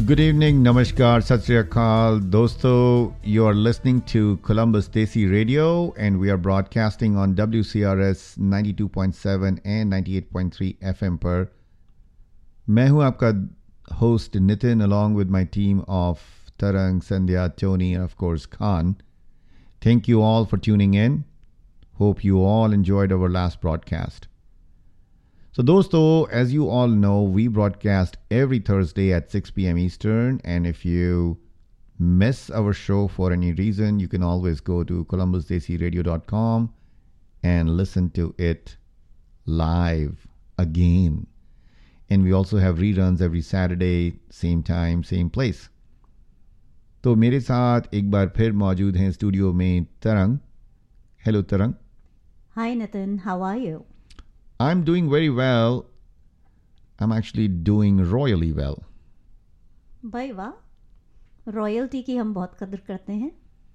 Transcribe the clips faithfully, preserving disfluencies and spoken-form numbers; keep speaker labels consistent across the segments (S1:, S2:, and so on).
S1: Good evening, namaskar, sat sri akal, dosto. You are listening to Columbus Desi Radio, and we are broadcasting on W C R S ninety-two point seven and ninety-eight point three F M पर. मैं हूँ आपका host Nitin, along with my team of Tarang, Sandhya, Tony, and of course Khan. Thank you all for tuning in. Hope you all enjoyed our last broadcast. So, dosto, as you all know, we broadcast every Thursday at six p.m. Eastern. And if you miss our show for any reason, you can always go to columbus desi radio dot com and listen to it live again. And we also have reruns every Saturday, same time, same place. तो मेरे साथ एक बार फिर मौजूद हैं studio में तरंग. Hello, Tarang.
S2: Hi, Nitin. How are you?
S1: I'm doing very well. I'm actually doing royally well.
S2: भाई वाह, रॉयल्टी की हम बहुत कदर करते हैं.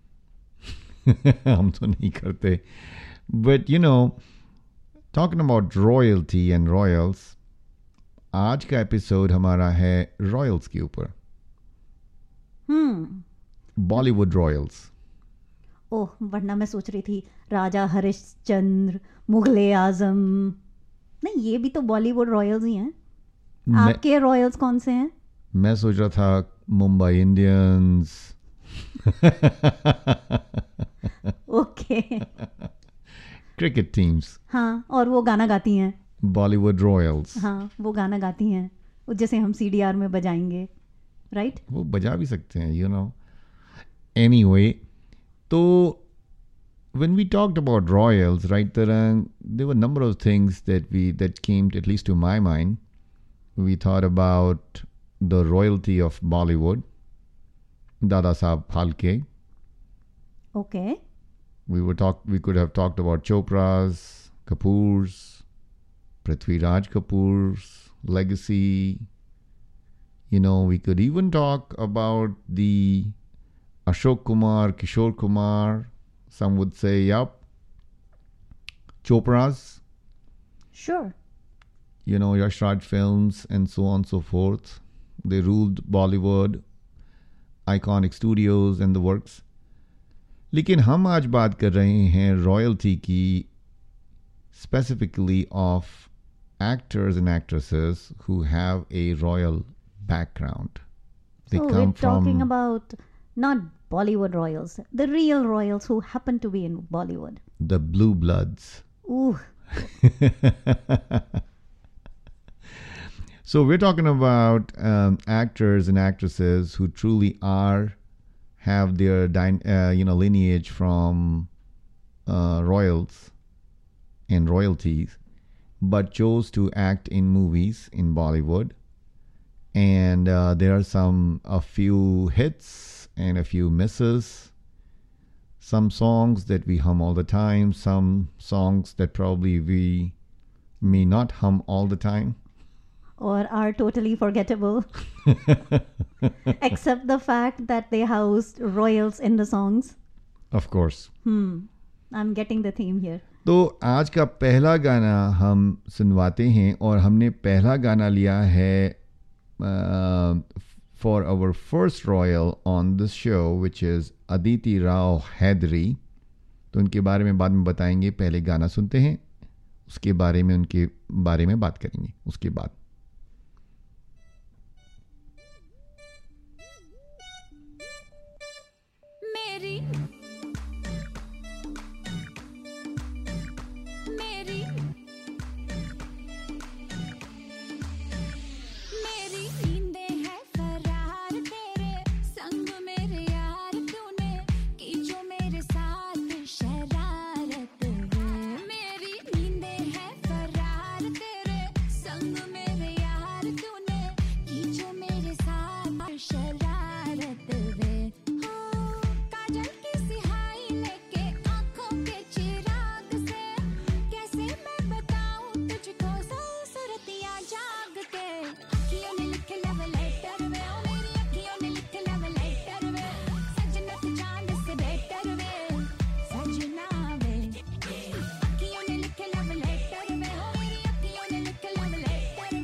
S1: हम तो नहीं करते. But you know, talking about royalty and royals, आज का एपिसोड हमारा है रॉयल्स के ऊपर.
S2: हम्म.
S1: बॉलीवुड रॉयल्स.
S2: ओह, वरना मैं सोच रही थी राजा हरिश्चंद्र, मुगले आजम. नहीं, ये भी तो बॉलीवुड रॉयल्स ही हैं. आपके रॉयल्स कौन से हैं?
S1: मैं सोच रहा था Mumbai Indians.
S2: Okay.
S1: Cricket teams.
S2: हाँ, और वो गाना गाती हैं.
S1: Bollywood royals.
S2: हाँ, वो गाना गाती हैं, जैसे हम सीडीआर में बजाएंगे, राइट?
S1: वो बजा भी सकते हैं, यू नो. एनीवे, तो when we talked about royals, right, Tarang, there were a number of things that we that came to, at least to my mind. We thought about the royalty of Bollywood, Dada Saab Phalke.
S2: Okay.
S1: We were talk. We could have talked about Chopra's, Kapoor's, Prithviraj Kapoor's legacy. You know, we could even talk about the Ashok Kumar, Kishore Kumar. Some would say, yup, Chopra's.
S2: Sure.
S1: You know, Yash Raj Films and so on and so forth. They ruled Bollywood, iconic studios and the works. लेकिन हम आज बात कर रहे हैं royalty की, specifically of actors and actresses who have a royal background. They
S2: so
S1: come
S2: we're
S1: from
S2: talking about not Bollywood royals, the real royals who happen to be in Bollywood.
S1: the blue bloods.
S2: Ooh.
S1: So we're talking about um, actors and actresses who truly are have their dy- uh, you know lineage from uh, royals and royalties, but chose to act in movies in Bollywood. And uh, there are some a few hits and a few misses. Some songs that we hum all the time. Some songs that probably we may not hum all the time.
S2: Or are totally forgettable. Except the fact that they housed royals in the songs.
S1: Of course.
S2: Hmm. I'm getting the theme here.
S1: तो आज का पहला गाना हम सुनवाते हैं और हमने पहला गाना लिया है uh, for our first royal on this show, which is Aditi Rao Hydari. तो उनके बारे में बाद में बताएंगे. पहले गाना सुनते हैं, उसके बारे में उनके बारे में बात करेंगे उसके बाद.
S3: मेरी मेरी मेरी नींदें हैं फरार तेरे संग मेरे यार तूने की जो मेरे साथ शरारत है. मेरी नींदें हैं फरार तेरे संग मेरे यार तूने की जो मेरे साथ शरारत है. काजल की सिहाई लेके आंखों के चिराग से कैसे मैं बताऊं तुझको सूरतियां जाग के. अखियों ने लिखे लव लेटर वे, ओ मेरी अखियों ने लिखे लव लेटर वे. सजना तू चांद से बेटर वे, सजना वे. अखियों ने लिखे लव लेटर वे, ओ मेरी अखियों ने लिखे लव लेटर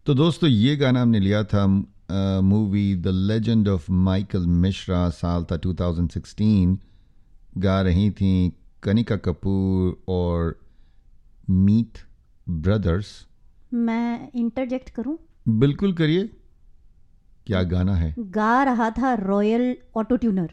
S1: तो दोस्तों ये गाना हमने लिया था movie the legend of Michael Mishra, साल था टू थाउजेंड सिक्सटीन। गा रही थी कनिका कपूर और मीत ब्रदर्स।
S2: मैं इंटरजेक्ट करूं?
S1: बिल्कुल करिए। क्या गाना है?
S2: गा रहा था royal auto tuner.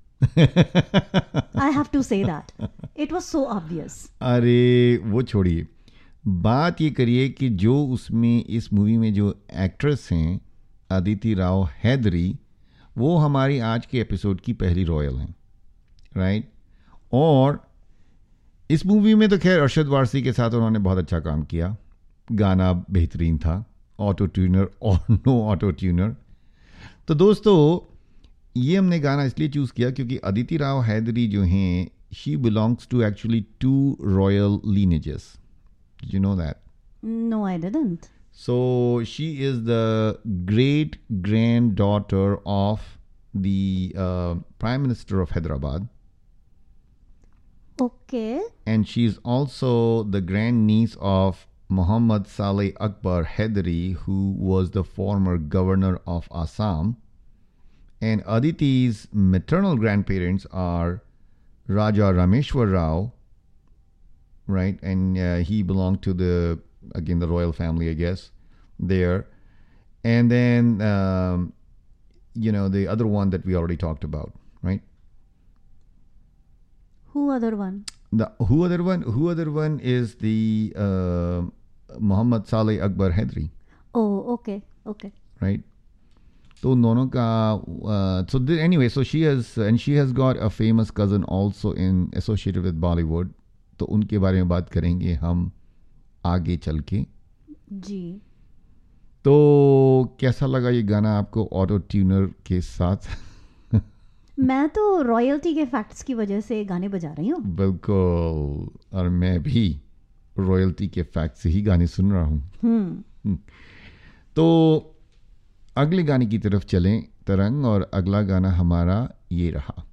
S2: I have to say that it was so obvious.
S1: अरे वो छोड़िए, बात ये करिए कि जो उसमें इस मूवी में जो एक्ट्रेस हैं अदिति राव हैदरी, वो हमारी आज के एपिसोड की पहली रॉयल हैं, राइट। और इस मूवी में तो खैर अरशद वारसी के साथ उन्होंने बहुत अच्छा काम किया, गाना बेहतरीन था, ऑटो ट्यूनर और नो ऑटो ट्यूनर। तो दोस्तों ये हमने गाना इसलिए चूज़ किया क्योंकि अदिति राव हैदरी जो हैं, she belongs to actually two royal lineages. Did you know that?
S2: No, I didn't.
S1: So she is the great granddaughter of the uh, Prime Minister of Hyderabad.
S2: Okay.
S1: And she's also the grandniece of Muhammad Saleh Akbar Haidari, who was the former governor of Assam. And Aditi's maternal grandparents are Raja Rameshwar Rao, right, and uh, he belonged to the, again, the royal family, I guess, there. And then um, you know, the other one that we already talked about, right?
S2: Who other one?
S1: The who other one who other one is the uh, Muhammad Saleh Akbar Haidari.
S2: Oh, okay, okay.
S1: Right. तो उन दोनों का uh, so the, anyway, so she has and she has got a famous cousin also in associated with Bollywood. तो उनके बारे में बात करेंगे हम आगे चल के
S2: जी।
S1: तो कैसा लगा ये गाना आपको ऑटो ट्यूनर के साथ?
S2: मैं तो रॉयल्टी के फैक्ट्स की वजह से गाने बजा रही हूँ।
S1: बिल्कुल, और मैं भी रॉयल्टी के फैक्ट से ही गाने सुन रहा हूँ। तो अगले गाने की तरफ चलें तरंग, और अगला गाना हमारा ये रहा।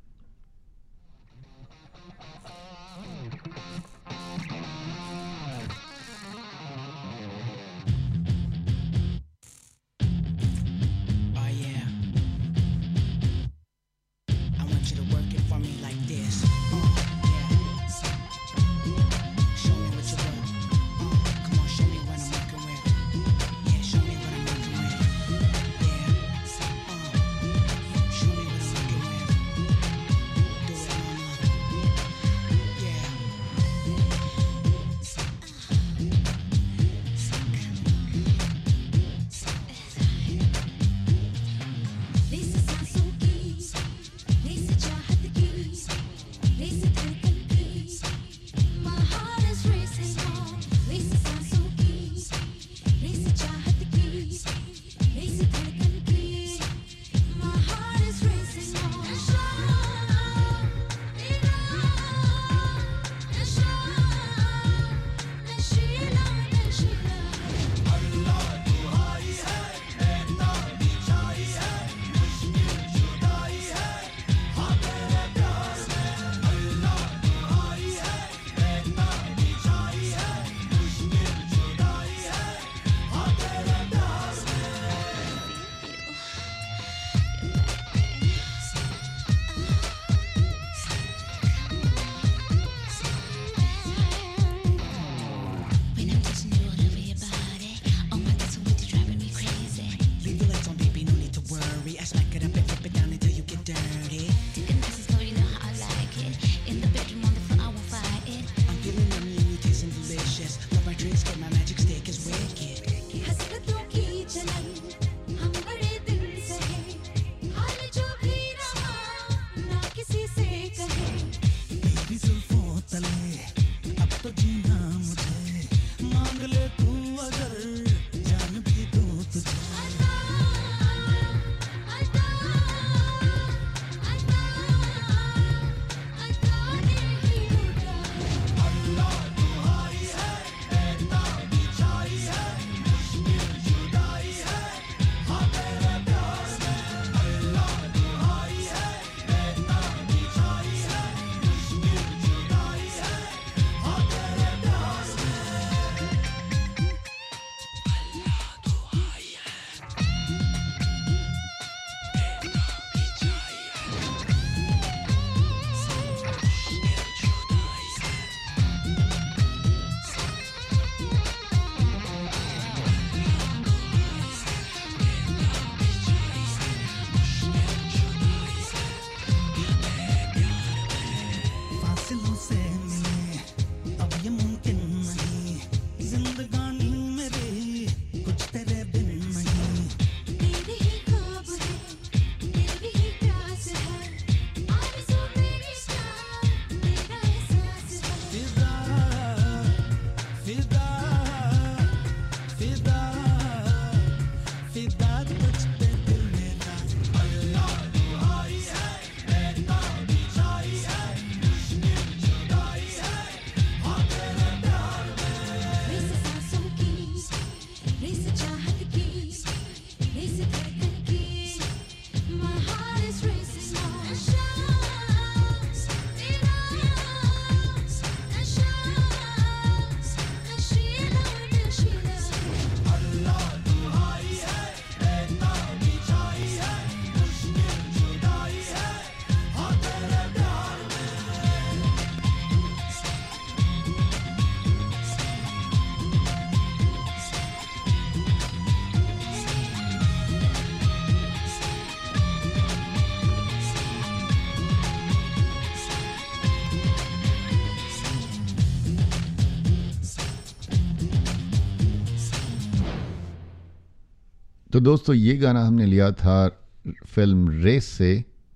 S1: तो दोस्तों ये गाना हमने लिया था फिल्म रेस से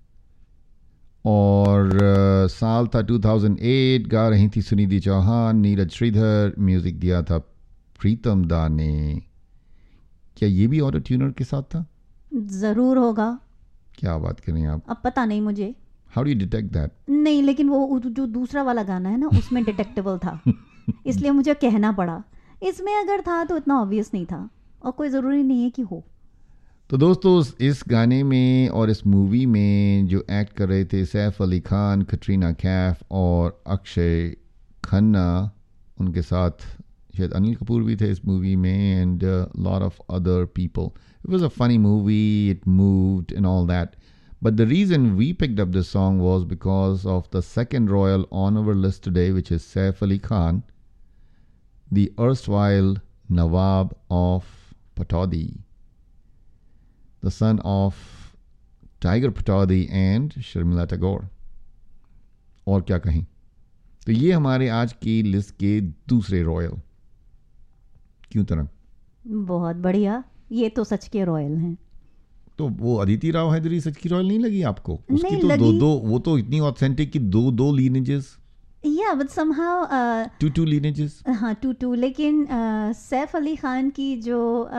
S1: और uh, साल था दो हज़ार आठ। गा रही थी सुनिधि चौहान, नीरज श्रीधर, म्यूजिक दिया था प्रीतम दा ने। क्या ये भी ऑटो ट्यूनर के साथ था?
S2: जरूर होगा।
S1: क्या बात कर रही हैं आप?
S2: अब पता नहीं मुझे।
S1: How do you detect that?
S2: नहीं, लेकिन वो जो दूसरा वाला गाना है ना उसमें डिटेक्टेबल था इसलिए मुझे कहना पड़ा। इसमें अगर था तो इतना ऑब्वियस नहीं था और कोई ज़रूरी नहीं है कि हो।
S1: तो दोस्तों इस गाने में और इस मूवी में जो एक्ट कर रहे थे सैफ अली खान, कटरीना कैफ और अक्षय खन्ना, उनके साथ शायद अनिल कपूर भी थे इस मूवी में and lot of other people. It was a funny movie, it moved and all that. But the reason we picked up this song was because of the second royal on our list today, which is Saif Ali Khan, the erstwhile Nawab of Pataudi, the son of Tiger Pataudi and Sharmila Tagore. और क्या कहें. तो ये हमारे आज की list के दूसरे रॉयल. क्यों तरंग?
S2: बहुत बढ़िया. ये तो सच के रॉयल हैं.
S1: तो वो अदिति राव हैदरी सच की रॉयल नहीं लगी आपको? उसकी
S2: नहीं
S1: तो
S2: लगी.
S1: दो दो वो तो इतनी ऑथेंटिक कि दो दो lineages.
S2: Yeah but somehow
S1: two two lineages.
S2: हाँ टू टू. लेकिन सैफ अली खान की जो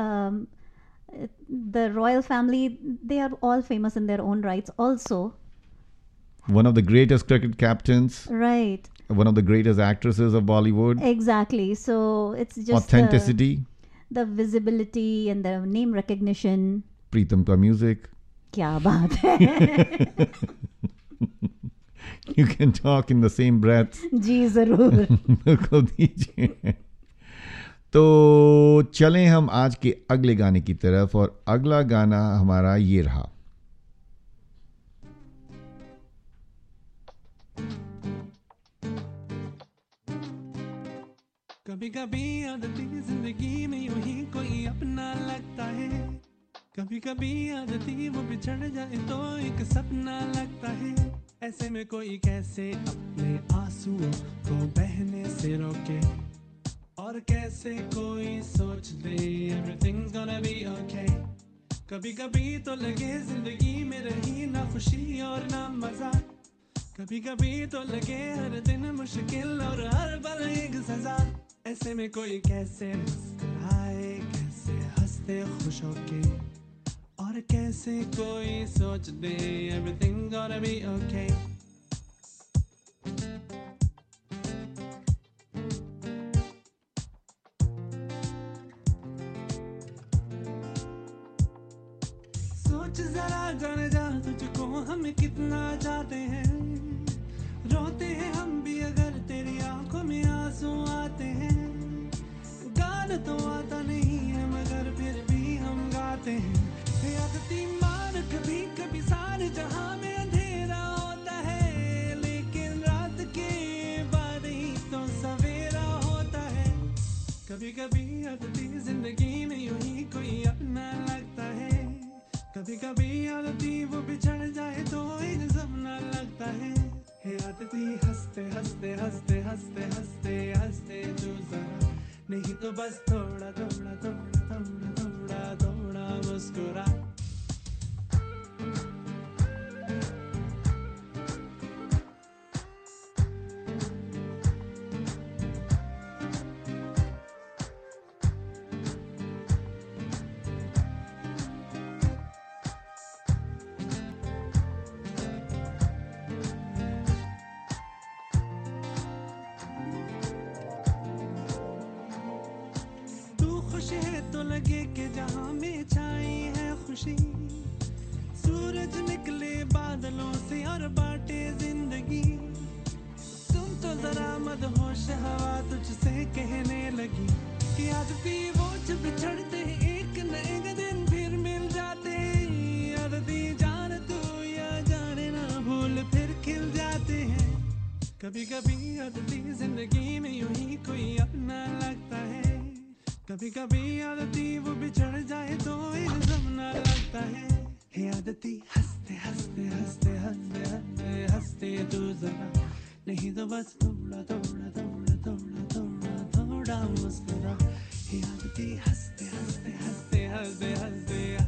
S2: the royal family, they are all famous in their own rights also.
S1: One of the greatest cricket captains.
S2: Right.
S1: One of the greatest actresses of Bollywood.
S2: Exactly. So it's just
S1: authenticity.
S2: The, the visibility and the name recognition.
S1: Pritam ka music.
S2: क्या बात है.
S1: You can talk in the same breath.
S2: जी जरूर.
S1: बिल्कुल दीजिए. तो चलें हम आज के अगले गाने की तरफ और अगला गाना हमारा ये रहा.
S4: कभी कभी आदती जिंदगी में यूं ही कोई अपना लगता है. कभी कभी आदती वो बिछड़ जाए तो एक सपना लगता है. ऐसे में कोई कैसे अपने आंसुओं को बहने से रोके, और कैसे कोई सोच दे everything's gonna be okay. कभी कभी तो लगे जिंदगी में रही ना खुशी और ना मजा. कभी कभी तो लगे हर दिन मुश्किल और हर पल एक सजा. ऐसे में कोई कैसे मुस्कुराए, कैसे हंसते खुश होके, और कैसे कोई सोच दे everything's gonna be okay. सोच जरा जाने जा तुझको हम कितना चाहते हैं. रोते हैं हम भी अगर तेरी आंखों में आंसू आते हैं. गाना तो आता नहीं है मगर फिर भी हम गाते हैं. आदती मान कभी कभी सारे जहां में अंधेरा होता है, लेकिन रात के बाद ही तो सवेरा होता है. कभी कभी आदती जिंदगी में यूं ही कोई अपना लगता है. कभी कभी आदती वो बिछड़ जाए तो एक सपना लगता है. हे आदती हंसते हंसते हंसते हंसते हंसते हंसते तू जरा, नहीं तो बस थोड़ा थोड़ा थोड़ा थोड़ा थोड़ा थोड़ा मुस्कुरा. तो लगे कि जहां में छाई है खुशी. सूरज निकले बादलों से और बांटे जिंदगी. तुम तो जरा मदहोश हवा तुझसे कहने लगी कि आज भी वो जब बिछड़ते एक न एक दिन फिर मिल जाते. आदती जान तू या जाने ना भूल फिर खिल जाते हैं. कभी कभी आदती जिंदगी में यूं ही कोई अपना लगता है. कभी कभी आदती वो बिछड़ जाए तो एक सपना लगता है. हे आदती हंसते हंसते हंसते हंसते हंसते हंसते तू जरा, नहीं तो बस थोड़ा थोड़ा थोड़ा थोड़ा थोड़ा थोड़ा मुस्कुरा. हे आदती हंसते हंसते हंसते हंसते हंसते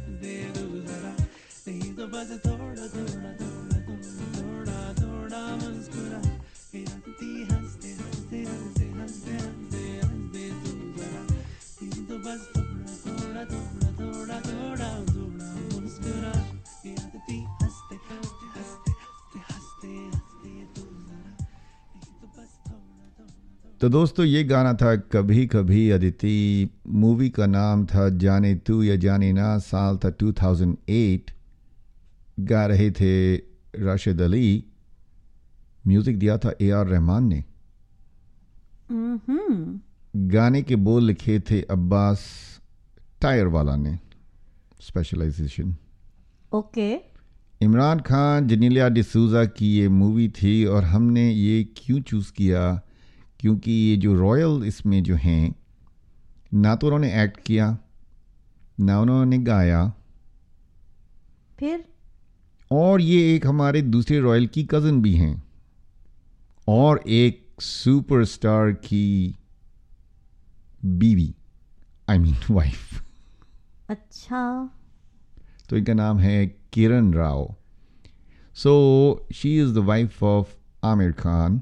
S1: तो दोस्तों ये गाना था कभी कभी अदिति, मूवी का नाम था जाने तू या जाने ना, साल था दो हज़ार आठ, गा रहे थे राशिद अली, म्यूजिक दिया था ए आर रहमान ने,
S2: हम्म
S1: गाने के बोल लिखे थे अब्बास टायर वाला ने, स्पेशलाइजेशन।
S2: ओके
S1: इमरान खान, जनीलिया डिसूजा की ये मूवी थी और हमने ये क्यों चूज़ किया, क्योंकि ये जो रॉयल इसमें जो हैं, ना तो उन्होंने एक्ट किया ना उन्होंने गाया,
S2: फिर
S1: और ये एक हमारे दूसरे रॉयल की कज़न भी हैं और एक सुपरस्टार की बीवी, आई मीन वाइफ।
S2: अच्छा
S1: तो इनका नाम है Kiran Rao. So she is the wife of Aamir Khan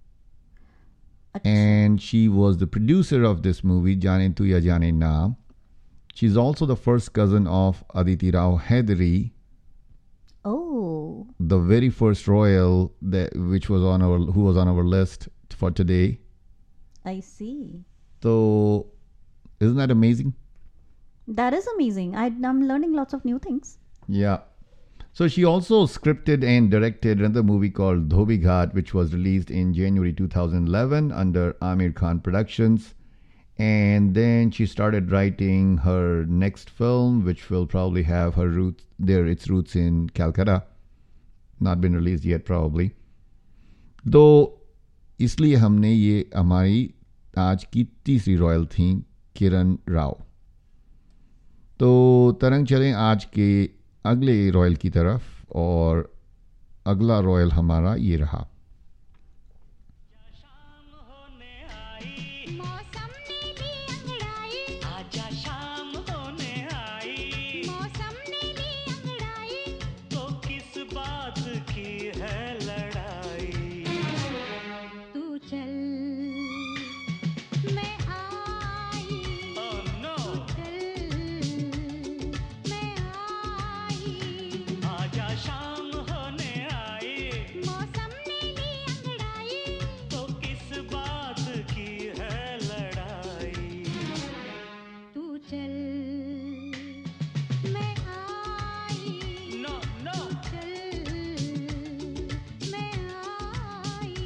S1: and she was the producer of this movie Jaane Tu Ya Jaane Na. She's also the first cousin of Aditi Rao Hydari,
S2: oh
S1: the very first royal that which was on our who was on our list for today.
S2: I see.
S1: So isn't that amazing?
S2: That is amazing. I, I'm learning lots of new things.
S1: Yeah. So she also scripted and directed another movie called Dhobi Ghat, which was released in January two thousand eleven under Amir Khan Productions. And then she started writing her next film, which will probably have her roots there, its roots in Calcutta. Not been released yet, probably. Though, इसलिए हमने ये हमारी आज की तीसरी royal थी किरण राव। तो तरंग चलें आज के अगले रॉयल की तरफ, और अगला रॉयल हमारा ये रहा।
S3: मौसम ने ली अंगड़ाई, आजा शाम होने आई, मौसम ने ली अंगड़ाई, तो किस बात की है लड़ाई, तू चल मैं आई, oh no, तू चल मैं आई, आजा शाम होने आई, मौसम ने ली अंगड़ाई, तो किस बात की है लड़ाई, तू चल मैं आई, नो नो, चल मैं आई।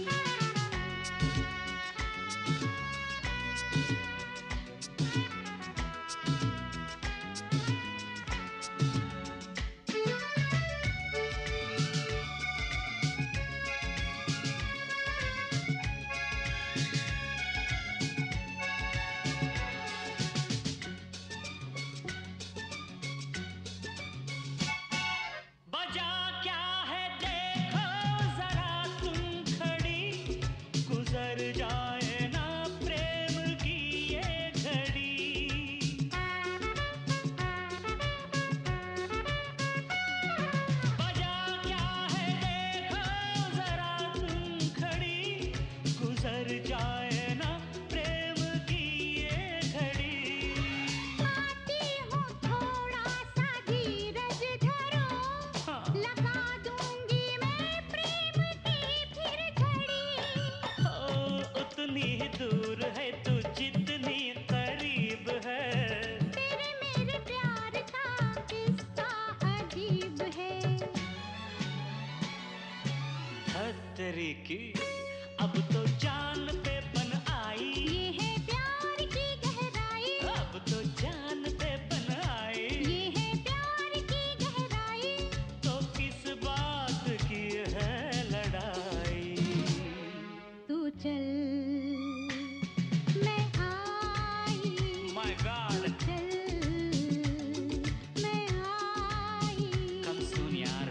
S3: बजा क्या है देखो जरा तुम खड़ी, गुजर जाए ना प्रेम की ये घड़ी, बजा क्या है देखो जरा तुम खड़ी, गुजर जाए ना प्रेम की ये घड़ी, आती हूँ थोड़ा सा धीरज धरो, लगा दूंगी मैं प्रेम की फिर घड़ी, ओ उतनी ही दूर है तू जितनी करीब है, तेरे मेरे प्यार का किस्सा अजीब है, हथरी की अब तो जान पे बन आई, ये है प्यार की गहराई, अब तो जान पे बन आई, ये है प्यार की गहराई, तो किस बात की है लड़ाई, तू चल मैं आई, माय गॉड, चल मैं आई, कम सुन यार।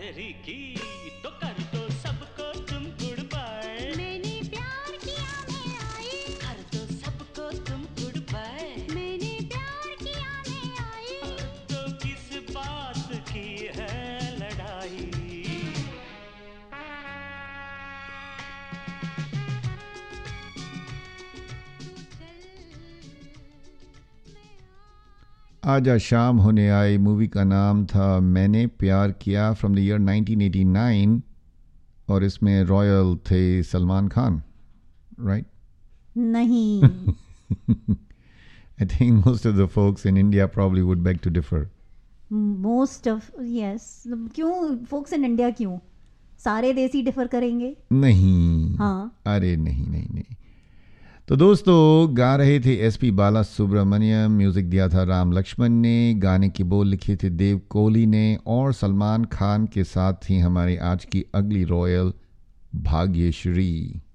S5: तेरी की तो कर दो सबको तुम गुड बाय
S3: मैंने प्यार किया मैं आई
S5: कर दो सबको तुम गुड बाय
S3: मैंने प्यार किया मैं आई
S5: तो किस बात की है लड़ाई
S1: आजा शाम होने आई मूवी का नाम था Maine Pyar Kiya from the year nineteen eighty nine और इसमें रॉयल थे सलमान खान राइट
S2: नहीं
S1: I think most of the folks in India probably would beg to differ.
S2: Most of yes क्यों फोक्स इन इंडिया क्यों सारे देसी डिफर करेंगे
S1: नहीं
S2: हाँ
S1: अरे नहीं नहीं नहीं तो दोस्तों गा रहे थे S P Bala Subrahmanyam music दिया था राम लक्ष्मण ने गाने के बोल लिखे थे देव कोहली ने और सलमान खान के साथ थी हमारी आज की अगली रॉयल भाग्यश्री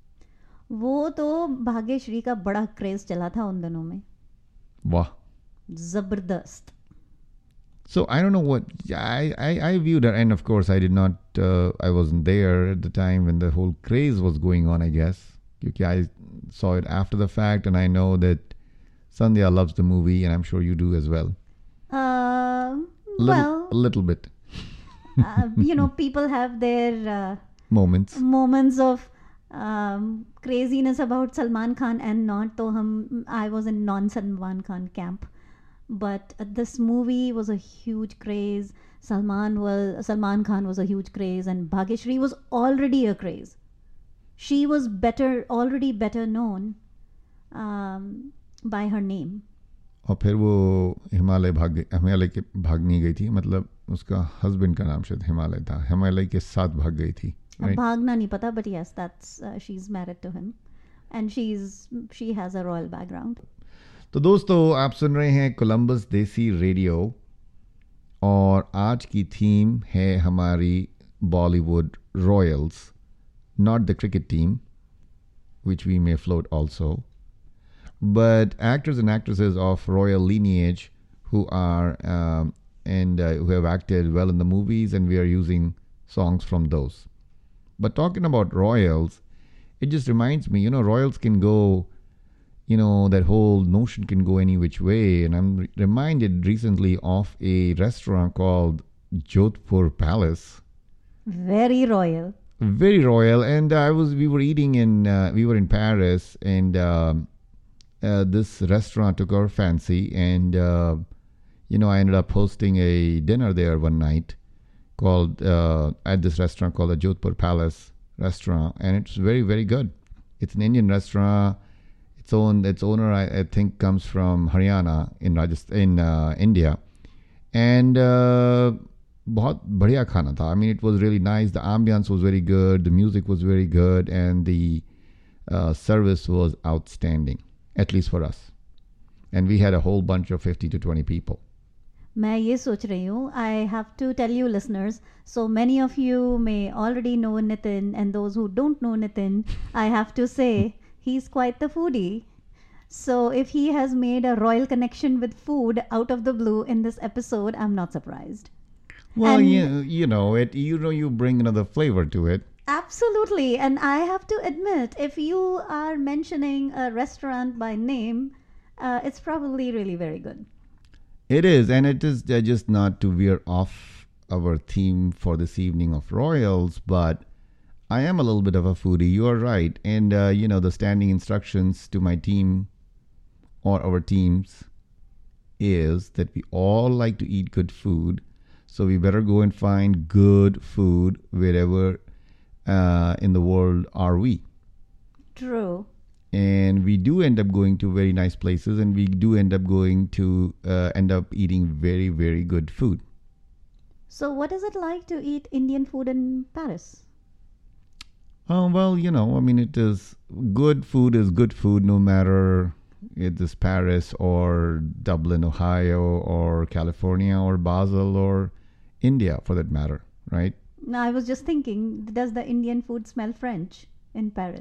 S2: वो तो भाग्यश्री का बड़ा क्रेज चला था उन दिनों में
S1: वाह
S2: जबरदस्त
S1: So I don't know what I, I, I viewed her, and of course I did not. Uh, I wasn't there at the time when the whole craze was going on. I guess because I saw it after the fact, and I know that Sandhya loves the movie, and I'm sure you do as well.
S2: uh,
S1: Little,
S2: well
S1: a little bit
S2: uh, you know people have their uh,
S1: moments.
S2: moments of um, craziness about Salman Khan and not तो हम I was in non Salman Khan camp but uh, this movie was a huge craze. Salman was Salman Khan was a huge craze and Bhagyashri was already a craze. She was better already better known um, by her name.
S1: और फिर वो हिमालय भाग गई हिमालय के भाग नहीं गई थी मतलब उसका हस्बैंड का नाम शायद हिमालय था हिमालय के साथ भाग गई थी
S2: अब
S1: right?
S2: भागना नहीं पता but yes that's uh, she's married to him and she's she has a royal background.
S1: तो दोस्तों आप सुन रहे हैं कोलंबस देसी रेडियो और आज की थीम है हमारी Bollywood royals not the cricket team which we may float also but actors and actresses of royal lineage who are um, and uh, who have acted well in the movies and we are using songs from those. But talking about royals, it just reminds me, you know, royals can go, you know, that whole notion can go any which way. And I'm re- reminded recently of a restaurant called Jodhpur Palace.
S2: Very royal.
S1: Very royal. And I was, we were eating in, uh, we were in Paris and um, uh, this restaurant took our fancy. And, uh, you know, I ended up hosting a dinner there one night called, uh, at this restaurant called the Jodhpur Palace restaurant. And it's very, very good. It's an Indian restaurant. Its own, its owner, I, I think, comes from Haryana in Rajasthan, in uh, India, and uh, बहुत बढ़िया खाना था. I mean, it was really nice. The ambience was very good. The music was very good, and the uh, service was outstanding, at least for us. And we had a whole bunch of fifty to twenty people.
S2: मैं ये सोच रही हूँ I have to tell you listeners so many of you may already know Nitin and those who don't know Nitin I have to say he's quite the foodie so if he has made a royal connection with food out of the blue in this episode I'm not surprised.
S1: Well,
S2: And-
S1: you, you know it. You know you bring another flavor to it.
S2: Absolutely, and I have to admit if you are mentioning a restaurant by name uh, it's probably really very good.
S1: It is, and it is uh, just not to veer off our theme for this evening of royals, but I am a little bit of a foodie. You are right. And, uh, you know, the standing instructions to my team or our teams is that we all like to eat good food. So we better go and find good food wherever uh, in the world are we.
S2: True.
S1: And we do end up going to very nice places and we do end up going to uh, end up eating very, very good food.
S2: So what is it like to eat Indian food in Paris?
S1: Oh, well, you know, I mean, it is good food is good food no matter it is Paris or Dublin, Ohio or California or Basel or India for that matter, right?
S2: No, I was just thinking, does the Indian food smell French in Paris?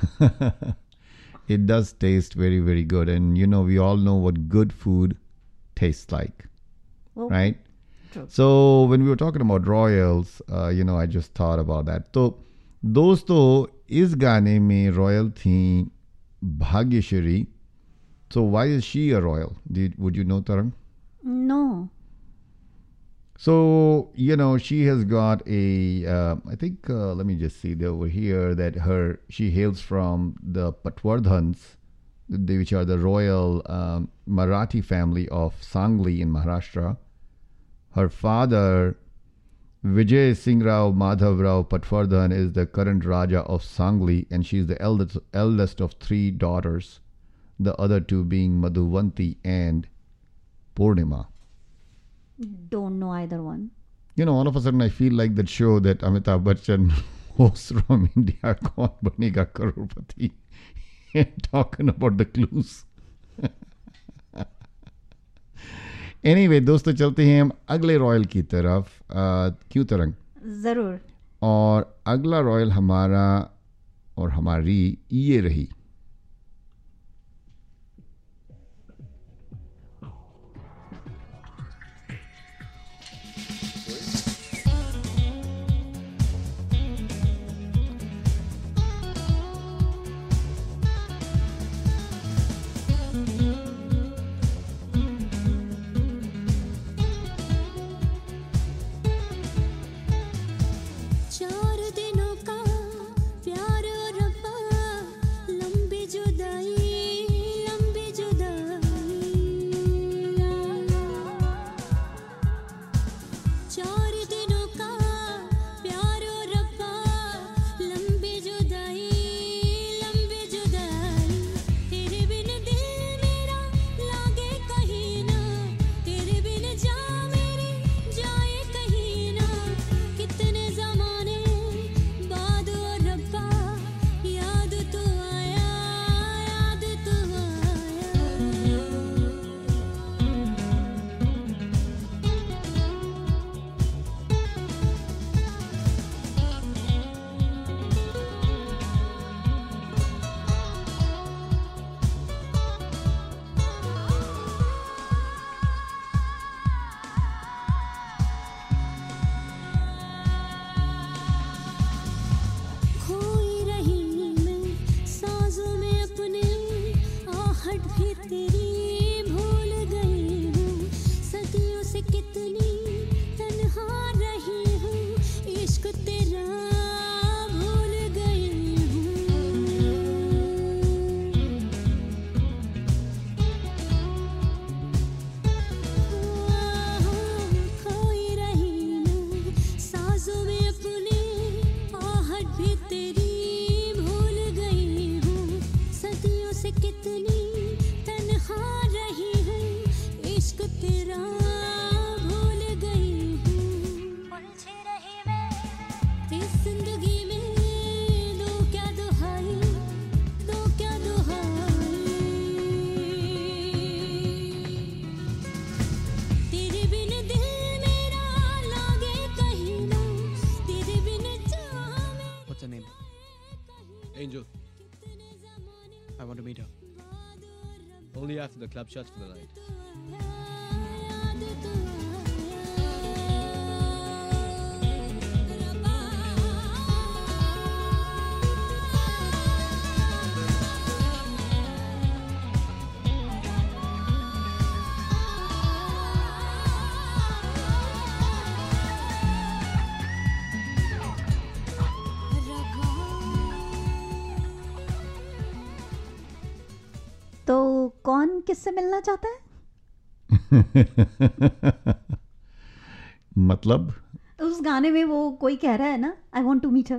S1: It does taste very, very good. And, you know, we all know what good food tastes like,
S2: Well,
S1: right?
S2: True.
S1: So when we were talking about royals, uh, you know, I just thought about that. तो दोस्तों इस गाने में royal थी Bhagyashree. So why is she a royal? Did would you know, Tarang?
S2: No.
S1: So you know she has got a. Uh, I think uh, let me just see there over here that her she hails from the Patwardhans, they, which are the royal um, Marathi family of Sangli in Maharashtra. Her father, Vijay Singh Rao Madhav Rao Patwardhan, is the current Raja of Sangli, and she is the eldest, eldest of three daughters, the other two being Madhuvanti and Purnima.
S2: Don't know either one.
S1: You know, all of a sudden I feel like that show that Amitabh Bachchan hosts from India, Kaun Banega Crorepati, and talking about the clues. Anyway, दोस्तों चलते हैं हम अगले royal की तरफ. uh, क्यों तरंग?
S2: जरूर.
S1: और अगला रॉयल हमारा और हमारी ये रही.
S3: चार दिनों का प्यार और रब्बा, लंबी जुदाई लंबी जुदाई. चार दिनों का प्यार और रब्बा, लंबी जुदाई लंबी जुदाई. तेरे बिन दिल मेरा लागे कहीं ना, तेरे बिन जा मेरी जाए कहीं ना. कितने ज़माने बाद ओ रब्बा, याद तू आया याद तू आया. खोई रही मैं साज़ों में अपने, आहट भी तेरी भूल गई हूँ. सदियों से कितनी तन्हा रही हूँ, इश्क तेरा भूल गई हूँ. खोई रही मैं साज़ों में अपने, आहट भी तेरी भूल गई हूँ. सदियों से कितनी तन्हा रही हूँ, इश्क तेरा भूल गई हूँ. उलझी रही मैं इस जिंदगी में, दो क्या दुहाई दो क्या दुहाई. तेरे बिन दिल मेरा लागे कहीं ना, तेरे बिन जा मैं
S6: What's her name? Angel.
S3: कितने ज़माने
S6: I want to meet her.
S3: बाद ओ रब्बा,
S6: Only after the club shuts for the night.
S3: याद तू
S2: तो कौन किससे मिलना चाहता है?
S1: मतलब
S2: उस गाने में वो कोई कह रहा है ना, I want to meet her.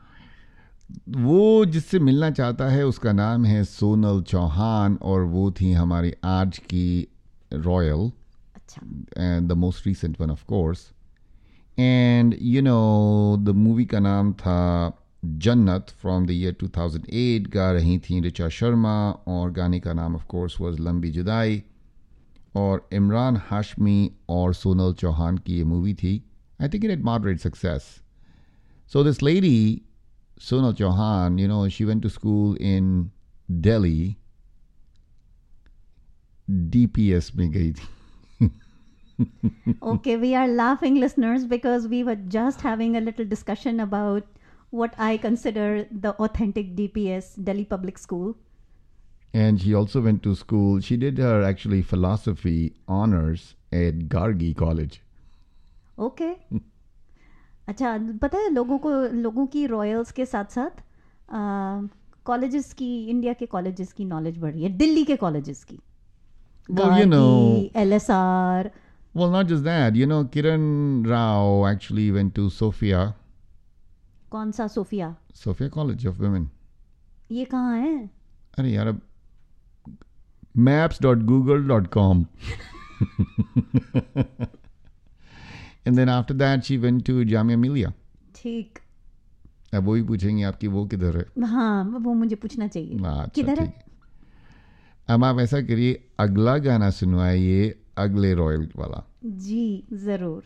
S1: वो जिससे मिलना चाहता है उसका नाम है सोनल चौहान, और वो थी हमारी आज की रॉयल,
S2: अच्छा.
S1: and the most recent one of course. And you know the movie का नाम था जन्नत from the year two thousand eight. गा रही थी ऋचा शर्मा, और गाने का नाम of course was लंबी जुदाई. और इमरान हाशमी और सोनल चौहान की ये मूवी थी. I think it had moderate success. So this lady Sonal Chauhan, you know, she went to school in Delhi. D P S में गई थी.
S2: Okay, we are laughing, listeners, because we were just having a little discussion about what I consider the authentic D P S, Delhi Public School.
S1: And she also went to school. She did her actually philosophy honors at Gargi College.
S2: Okay अच्छा पता है लोगों को लोगों की Royals के साथ साथ कॉलेजेस की इंडिया के कॉलेजेस की नॉलेज बढ़ी है दिल्ली के कॉलेजेस की
S1: Well, you know-
S2: L S R
S1: Well, not just that. You know, Kiran Rao actually went to Sophia,
S2: कौन सा Sophia
S1: Sophia College of Women.
S2: ये कहाँ है
S1: अरे यार अब maps dot google dot com. And then after that she went to Jamia Millia.
S2: ठीक
S1: अब वही पूछेंगे आपकी वो किधर है.
S2: हाँ वो मुझे पूछना चाहिए
S1: अच्छा,
S2: किधर है
S1: ठीक है. अब आप ऐसा करिए अगला गाना सुनवाइए अगले रॉयल वाला.
S2: जी जरूर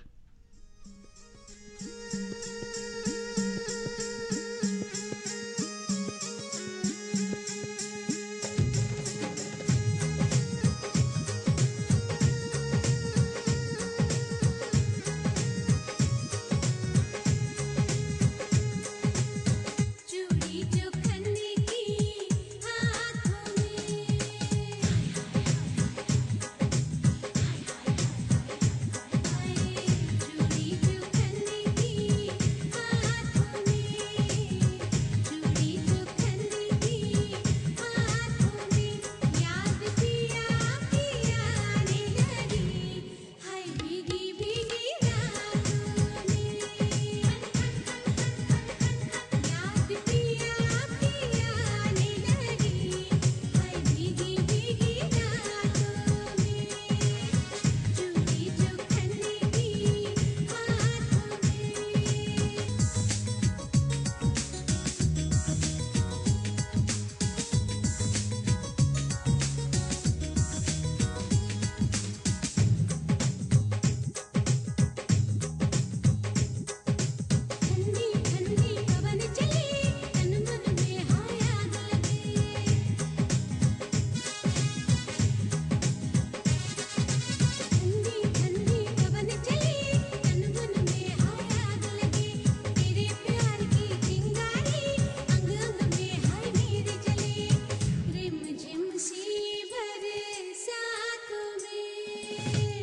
S3: चूड़ी जो खन्नी की हाथों में चूड़ी जो खन्नी की हाथों में चूड़ी जो खन्नी की हाथों में याद पिया पिया आने लगी हाय भीगी भीगी रातों में याद पिया पिया आने लगी हाय भीगी भीगी रातों में चूड़ी जो खन्नी की हाथों में ठंडी ठंडी पवन चली तन मन में हाय आग लगे ठंडी ठंडी पवन चली तन मन में हाय आग लगे तेरे प्यार की चिंगारी अंग अंग में हाय मेरे चले रिम झिम सी बरसातों में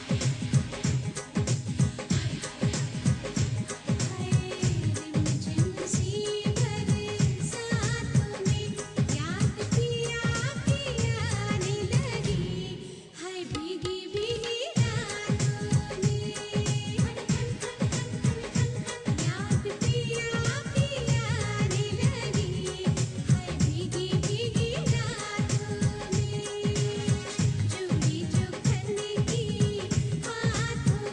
S3: रिम झिम सी बरसातों में याद पिया पिया आने लगी हाय भीगी भीगी रातों में याद पिया पिया आने लगी हाय भीगी भीगी रातों में चूड़ी जो खन्नी की हाथों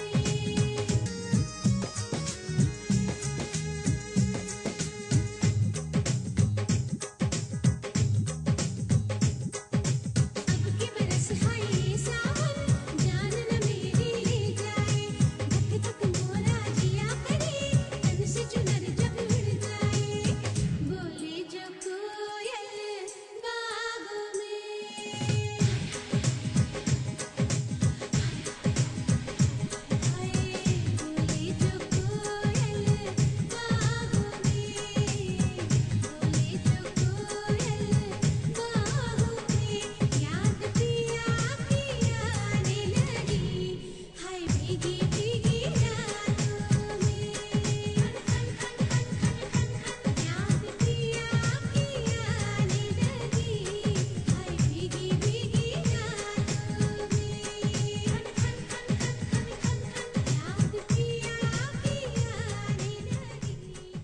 S3: अब के बरस हाय सावन जान न मेरी ले जाए धक धक मोरा जिया करे तन से चुनर जब उड़ जाए बोले जो कोयल बागों में बोले जो कोयल बागों में बोले जो कोयल बागों में याद पिया पिया आने लगी हाय भीगी भीगी रातों में याद पिया पिया आने लगी हाय भीगी भीगी रातों में याद पिया पिया आने लगी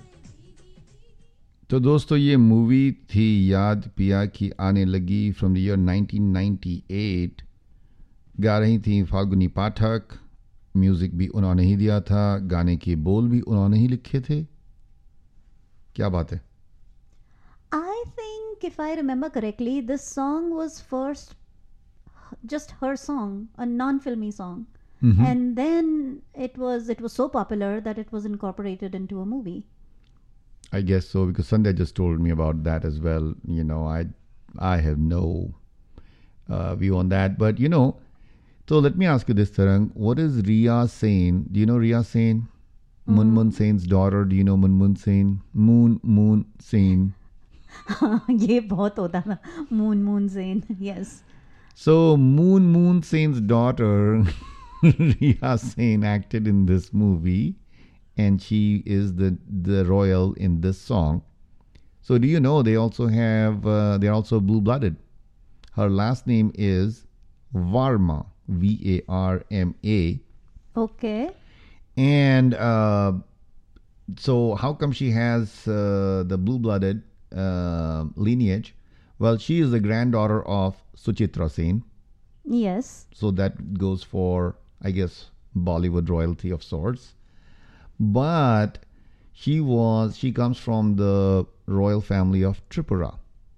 S1: तो दोस्तों ये मूवी थी याद पिया की आने लगी from the year nineteen ninety eight. गा रही थी फाल्गुनी पाठक. म्यूजिक भी उन्होंने ही दिया था. गाने के बोल भी उन्होंने ही लिखे थे. क्या बात है.
S2: I think if I remember correctly, this song was first just her song, a non-filmy song, and then it was it was so popular that it was incorporated into a movie.
S1: I guess so because Sunday just told me about that as well. You know, I I have no uh, view on that, but you know, So let me ask you this, Tarang. What is Riya Sen? Do you know Riya Sen? Munmun Sen's daughter. Do you know Munmun Sen? Moon Moon Sen.
S2: ये बहुत होता था. Moon Moon Zain. Yes.
S1: So Moon Moon Sen's daughter, Riya Sen, acted in this movie, and she is the the royal in this song. So do you know they also have uh, they're also blue blooded. Her last name is Varma, V A R M A.
S2: Okay.
S1: And uh, so, how come she has uh, the blue blooded uh, lineage? Well, she is the granddaughter of Suchitra Sen.
S2: Yes.
S1: So, that goes for, I guess, Bollywood royalty of sorts. But she was, she comes from the royal family of Tripura.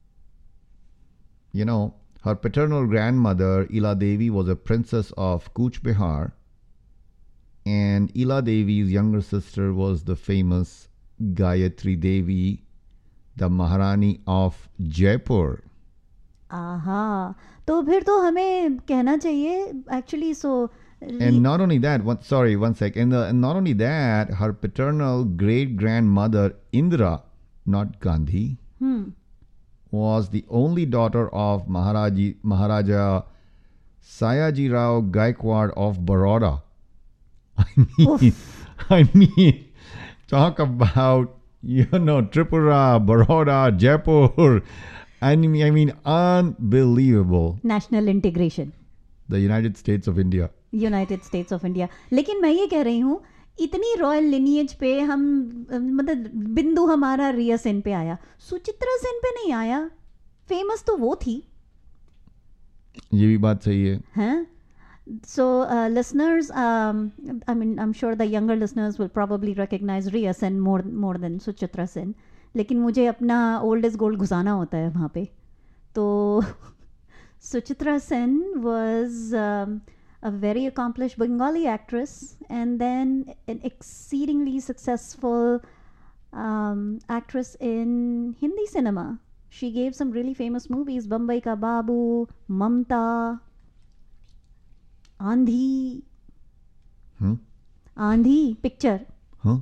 S1: You know, her paternal grandmother, Ila Devi, was a princess of Kuch Behar. And Ila Devi's younger sister was the famous Gayatri Devi, the Maharani of Jaipur.
S2: आहा, तो फिर तो हमें कहना चाहिए actually so.
S1: And not only that, one, sorry, one sec. And, uh, and not only that, her paternal great grandmother Indra, not Gandhi,
S2: Hmm.
S1: was the only daughter of Maharaji, Maharaja Sayajirao Gaikwad of Baroda. I mean, I mean, talk about, you know, Tripura, Baroda, Jaipur. I mean, I mean, unbelievable.
S2: National integration.
S1: The United States of India.
S2: United States of India. लेकिन मैं ये कह रही हूँ इतनी royal lineage पे हम मतलब बिंदु हमारा रिया सेन पे आया, सुचित्रा सेन पे नहीं आया. फेमस तो वो थी.
S1: ये भी बात सही है.
S2: हैं? So uh, listeners, um, I mean, I'm sure the younger listeners will probably recognize Riya Sen more more than Suchitra Sen. लेकिन मुझे अपना old is gold घुसाना होता है वहाँ पे. तो Suchitra Sen was um, a very accomplished Bengali actress and then an exceedingly successful um, actress in Hindi cinema. She gave some really famous movies, Bombay Ka Babu, Mamta, Andhi.
S1: Hmm?
S2: Andhi picture.
S1: Huh?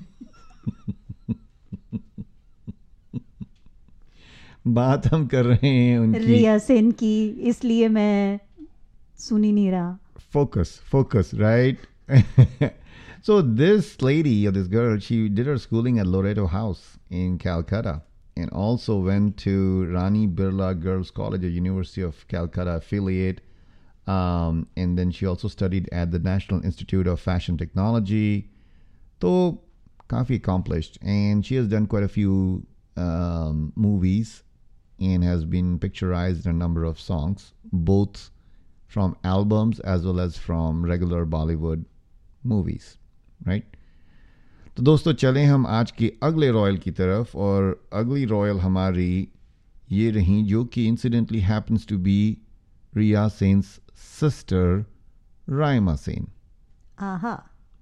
S1: बात हम कर रहे हैं उनकी.
S2: रिया सेन की, इसलिए मैं सुनी नहीं रहा.
S1: Focus, focus, right? So this lady or this girl, she did her schooling at Loreto House in Calcutta and also went to Rani Birla Girls College at University of Calcutta affiliate. Um, and then she also studied at the National Institute of Fashion Technology. So, kafi accomplished. And she has done quite a few um, movies and has been picturized in a number of songs, both from albums as well as from regular Bollywood movies, right? तो दोस्तों चलें हम आज के अगले royal की तरफ. और अगली रॉयल हमारी ये रही जो कि incidentally happens to be Riya Sen's sister Raima Sen.
S2: Aha.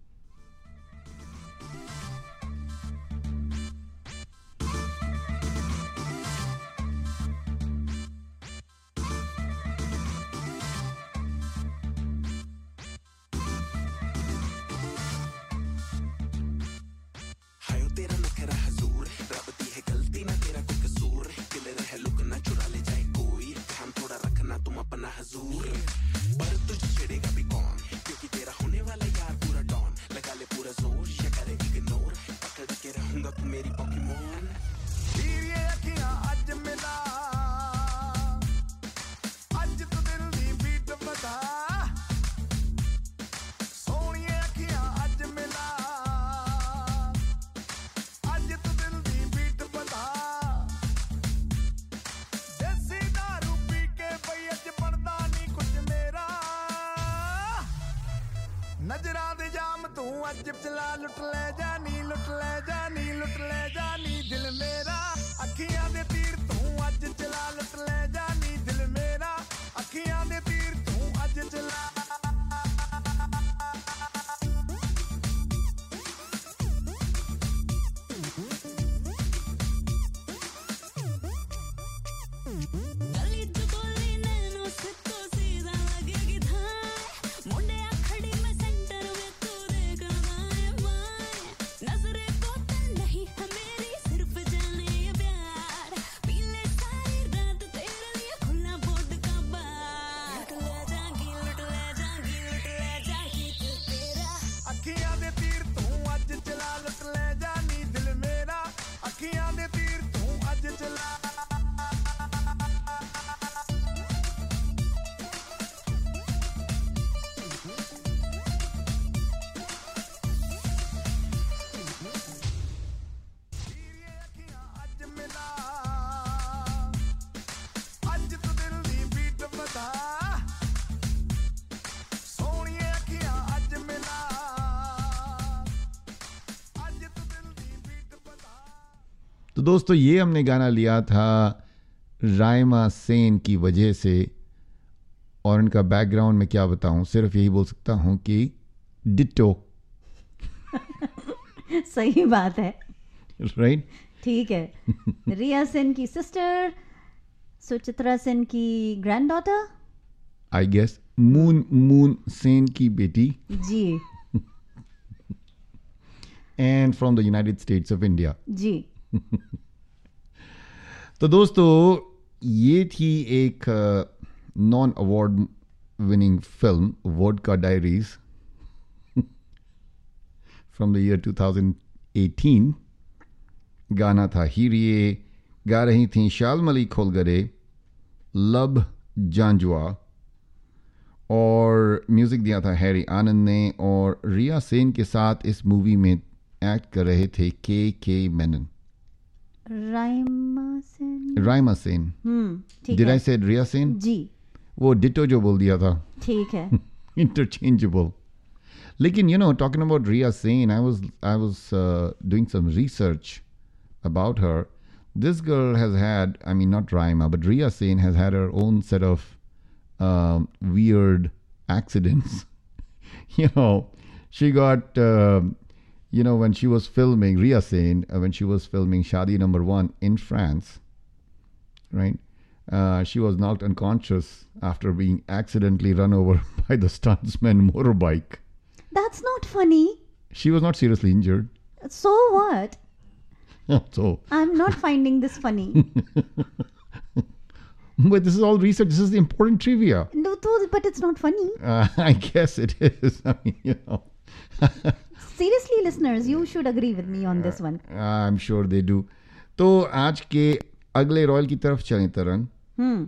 S7: ਨਜ਼ਰਾਂ ਦੇ ਜਾਮ ਤੂੰ ਅੱਜ ਚਲਾ ਲੁੱਟ ਲੈ ਜਾਨੀ ਲੁੱਟ ਲੈ ਜਾਨੀ ਲੁੱਟ ਲੈ ਜਾਨੀ ਦਿਲ ਮੇਰਾ ਅੱਖੀਆਂ ਦੇ ਤੀਰ ਤੂੰ ਅੱਜ ਚਲਾ ਲੁੱਟ ਲੈ ਜਾਨੀ ਦਿਲ ਮੇਰਾ ਅੱਖੀਆਂ ਦੇ ਤੀਰ ਤੂੰ ਅੱਜ ਚਲਾ
S3: गली जो बोली नैनो से तो सीधा लगेगी धार
S1: तो दोस्तों ये हमने गाना लिया था राइमा सेन की वजह से, और इनका बैकग्राउंड में क्या बताऊं, सिर्फ यही बोल सकता हूं कि डिट्टो।
S2: सही बात है,
S1: राइट।
S2: ठीक है। रिया सेन की सिस्टर, सुचित्रा सेन की granddaughter,
S1: I guess Moon Moon Sen की बेटी,
S2: जी
S1: and from the United States of India.
S2: जी।
S1: तो दोस्तों ये थी एक non award winning film Vodka Diaries from the year twenty eighteen। गाना था हीरिए, गा रही थी शालमली खोलगरे, लब जांजुआ, और म्यूजिक दिया था हैरी आनंद ने, और रिया सेन के साथ इस मूवी में एक्ट कर रहे थे के के मेनन।
S2: राइमा सेन,
S1: राइमा सेन,
S2: हम्म, ठीक
S1: डिड आई
S2: है
S1: से रिया सेन?
S2: जी,
S1: वो डिटो जो बोल दिया था,
S2: ठीक है।
S1: इंटरचेंजेबल। लेकिन you know, talking about Riya Sen, I was I was doing some research about her. This girl has had, I mean, not Raima, but Riya Sen has had her own set of um, weird accidents. You know, she got, uh, you know, when she was filming, Riya Sen, uh, when she was filming Shadi Number One in France, right? Uh, she was knocked unconscious after being accidentally run over by the stuntsman motorbike.
S2: That's not funny.
S1: She was not seriously injured.
S2: So what?
S1: So,
S2: I'm not finding this funny.
S1: but this is all research. This is the important trivia.
S2: No, tho- but it's not funny.
S1: Uh, I guess it is. I mean, you know.
S2: Seriously, listeners, you should agree with me on this one.
S1: I'm sure they do. तो आज के अगले royal की तरफ चलें तरंग।
S2: Hmm.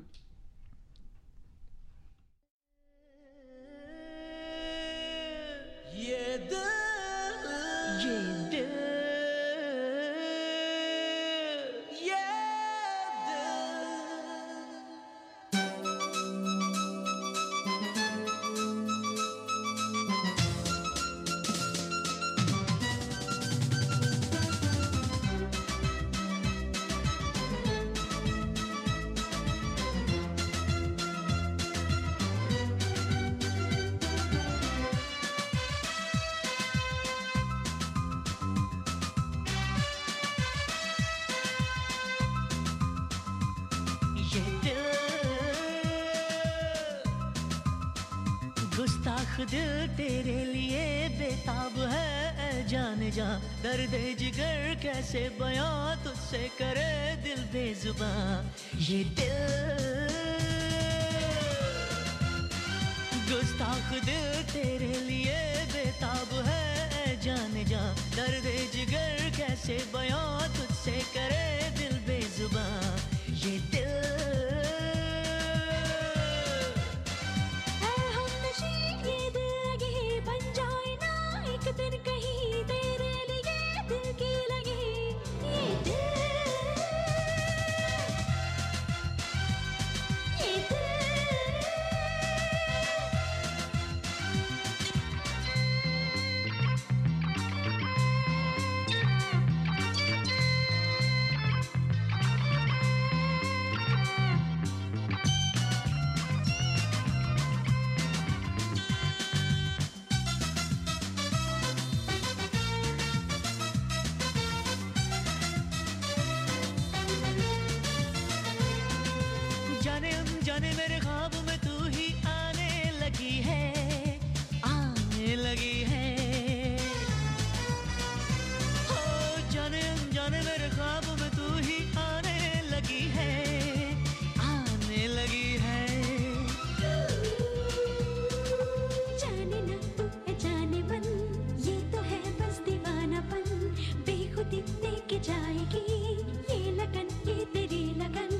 S5: गुस्ताख दिल तेरे लिए बेताब है, ऐ जान जा दर्द जिगर कैसे बयां तुझसे करे दिल बेजुबां। ये दिल गुस्ताख दिल तेरे लिए बेताब है, ऐ जान जा दर्द जिगर कैसे बयां तुझसे करे दिल बेजुबां। ये दिल जाने मेरे ख्वाब में तू ही आने लगी है, आने लगी है। हो जाने जाने मेरे ख्वाब में तू ही आने लगी है, आने लगी है।
S3: जाने ना तू है जाने मन, ये तो है बस दीवानापन, बेखुदी लेके जाएगी ये लगन, ये तेरी लगन।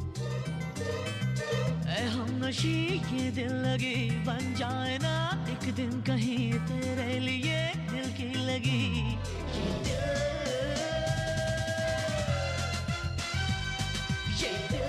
S5: हमनशी ये दिल लगी बन जाए ना एक दिन कहीं तेरे लिए दिल की लगी। ये दिल ये दिल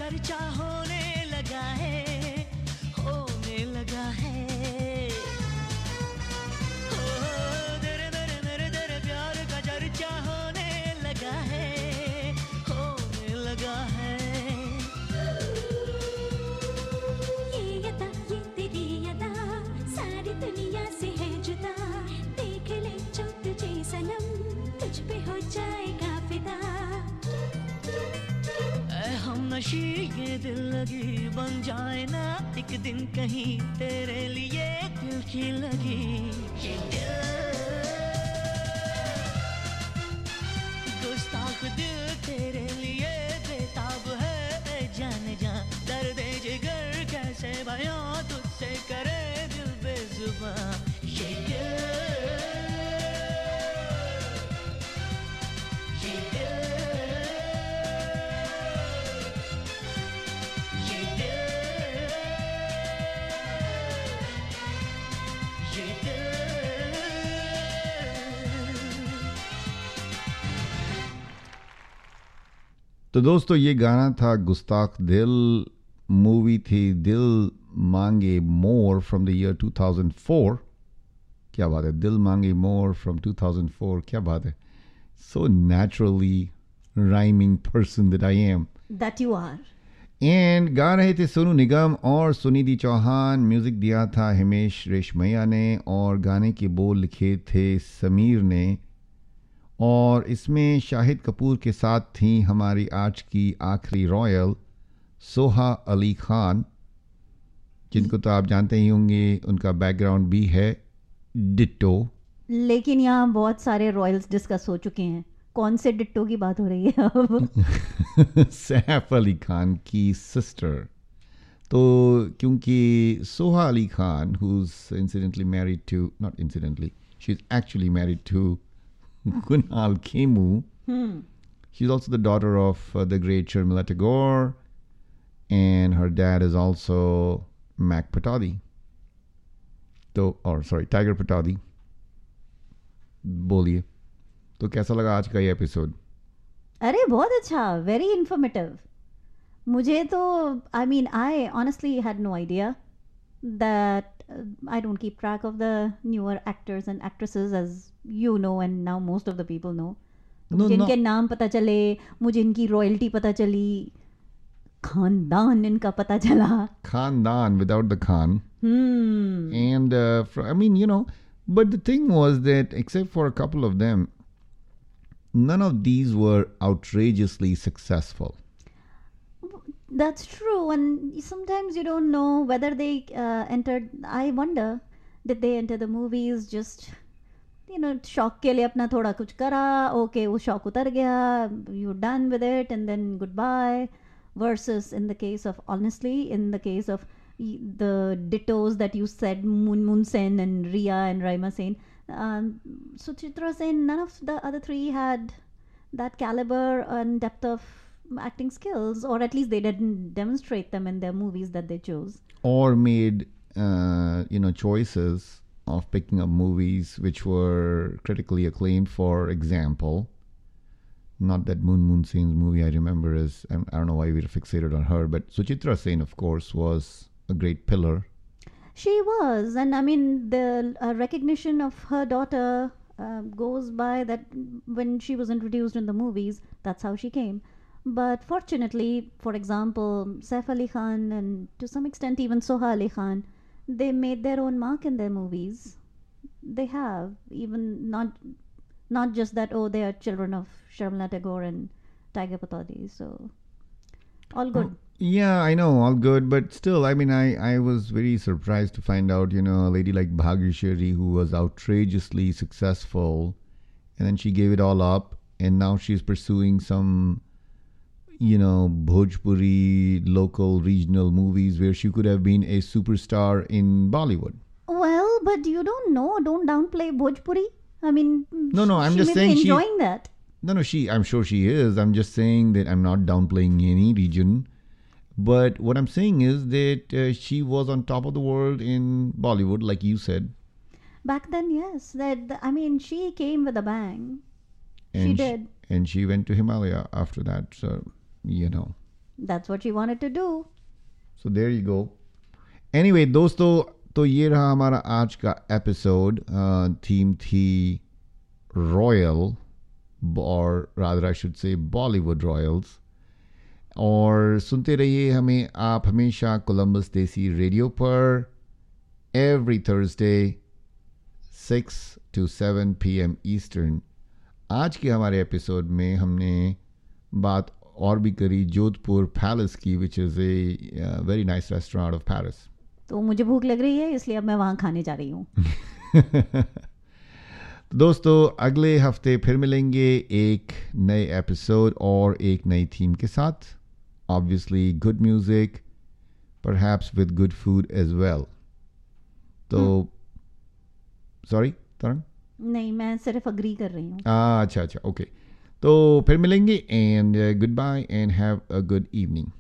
S5: चर्चा होने लगा है, होने लगा है। ओ, दर दर दर दर प्यार का चर्चा होने लगा है, होने लगा है।
S3: ये अदा ये तेरी अदा सारी दुनिया से है जुदा, देख ले जो तुझे सनम तुझ पे हो जाएगा फिदा।
S5: ऐ हम नशी ये दिल लगी बन जाए ना एक दिन कहीं तेरे लिए दिल की लगी। ये दिल गुस्ताख दिल तेरे लिए बेताब है, ऐ जान जा दर्द जिगर कैसे बयां तुझसे करे दिल बेजुबां। ये दिल ये दिल ये दिल ये दिल।
S1: तो दोस्तों ये गाना था गुस्ताख दिल, मूवी थी Dil Maange more from the year two thousand four. क्या बात है, Dil Maange more from two thousand four, क्या बात है। So naturally rhyming person that I am.
S2: That you are.
S1: And गा रहे थे सोनू निगम और सुनिधि चौहान, म्यूजिक दिया था हिमेश रेशमैया ने और गाने के बोल लिखे थे समीर ने। और इसमें शाहिद कपूर के साथ थी हमारी आज की आखिरी रॉयल सोहा अली खान, जिनको तो आप जानते ही होंगे, उनका बैकग्राउंड भी है डिट्टो।
S2: लेकिन यहाँ बहुत सारे रॉयल्स डिस्कस हो चुके हैं, कौन से डिट्टो की बात हो रही है अब?
S1: सैफ अली खान की सिस्टर। तो क्योंकि Soha Ali Khan who is incidentally married to, not incidentally, she is actually married to Kunal Khemu.
S2: Hmm.
S1: She's also the daughter of uh, the great Sharmila Tagore, and her dad is also Mac Patadi. तो or sorry, Tiger Patadi. बोलिए, तो कैसा लगा आज का ये episode?
S2: अरे बहुत अच्छा, वेरी इंफॉर्मेटिव। मुझे तो I mean I honestly had no idea that I don't keep track of the newer actors and actresses as you know and now most of the people know.
S1: No,
S2: मुझे
S1: no.
S2: इनके नाम पता चले, मुझे इनकी royalty पता चली, खानदान इनका पता चला।
S1: Khandan without the Khan.
S2: Hmm.
S1: And uh, fr- I mean, you know, but the thing was that except for a couple of them, none of these were outrageously successful.
S2: That's true, and sometimes you don't know whether they uh, entered. I wonder, did they enter the movies just, you know, शौक के लिए अपना थोड़ा कुछ करा, okay, वो शौक उतर गया, you're done with it, and then goodbye. Versus in the case of, honestly, in the case of y- the dittos that you said, Moon Moon Sen and Riya and Raima Sen, um, Suchitra Sen, none of the other three had that caliber and depth of acting skills, or at least they didn't demonstrate them in their movies that they chose.
S1: Or made uh, you know choices of picking up movies which were critically acclaimed. For example, not that Moon Moon Sen's movie I remember is, I don't know why we're fixated on her, but Suchitra Sen, of course, was a great pillar.
S2: She was, and I mean the uh, recognition of her daughter uh, goes by that when she was introduced in the movies, that's how she came. But fortunately, for example, Saif Ali Khan and to some extent even Soha Ali Khan, they made their own mark in their movies. They have, even not not just that, oh, they are children of Sharmila Tagore and Tiger Patadi. So all good.
S1: Yeah, I know, all good, but still, I mean, I, I was very surprised to find out, you know, a lady like Bhagyashri who was outrageously successful, and then she gave it all up, and now she's pursuing some, you know, Bhojpuri local regional movies where she could have been a superstar in Bollywood.
S2: Well, but you don't know. Don't downplay Bhojpuri. I mean,
S1: No, no, I'm
S2: she
S1: just
S2: may
S1: saying
S2: be
S1: she-
S2: enjoying that.
S1: No, no, she, I'm sure she is. I'm just saying that I'm not downplaying any region. But what I'm saying is that uh, she was on top of the world in Bollywood, like you said.
S2: Back then, yes. That I mean, she came with a bang.
S1: And
S2: She did.
S1: and she went to Himalaya after that. So, you know.
S2: That's what she wanted to do.
S1: So there you go. Anyway, दोस्तों, तो ये रहा हमारा आज का episode. Theme थी royal, और rather I should say Bollywood royals. और सुनते रहिए हमें आप हमेशा कोलंबस देसी रेडियो पर every Thursday six to seven P M eastern. आज के हमारे एपिसोड में हमने बात और भी करी जोधपुर पैलेस की, which is a very nice restaurant of Paris.
S2: तो मुझे भूख लग रही है, इसलिए अब मैं वहाँ खाने जा रही हूँ.
S1: दोस्तों, अगले हफ्ते फिर मिलेंगे एक नए एपिसोड और एक नई थीम के साथ. Obviously, good music, perhaps with good food as well. तो सॉरी तरंग,
S2: नहीं, मैं सिर्फ अग्री कर रही हूँ.
S1: अच्छा अच्छा, ओके. तो फिर मिलेंगे, and goodbye and have a good evening.